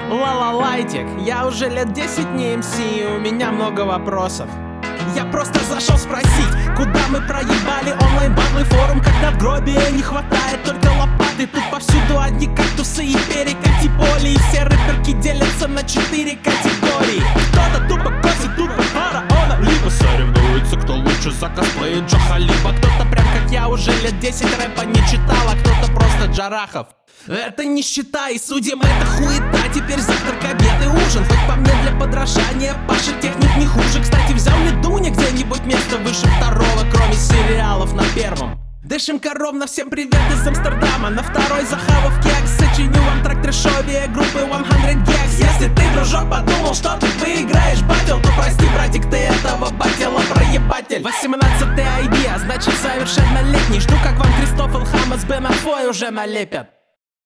Лайтик, я уже лет 10 не МС, и у меня много вопросов. Я просто зашел спросить, куда мы проебали онлайн-батлы, форум, как надгробия, не хватает только лопаты. Тут повсюду одни кактусы и перекати поли, и все рэперки делятся на 4 категории. Кто-то тупо косит тупо фараона, либо соревнуется, кто лучше закосплеит Джаха, либо кто-то прям как я уже лет 10 рэпа не читал, а кто-то просто Джарахов. Это нищета, и судим это хуета. Теперь завтрак, обед и ужин, хоть по мне для подражания Паша техник не хуже. Кстати, взял ли Дуня где-нибудь место выше второго, кроме сериалов на первом? Дышим коровно, всем привет из Амстердама. На второй захавав кекс, сочиню вам трек трэшовее группы 100 Gex. Если ты, дружок, подумал, что ты выиграешь батл, то прости, братик, ты этого батила проебатель. 18-й ID, а значит совершеннолетний. Жду, как вам Кристоф Илхам с Бен Афой уже налепят.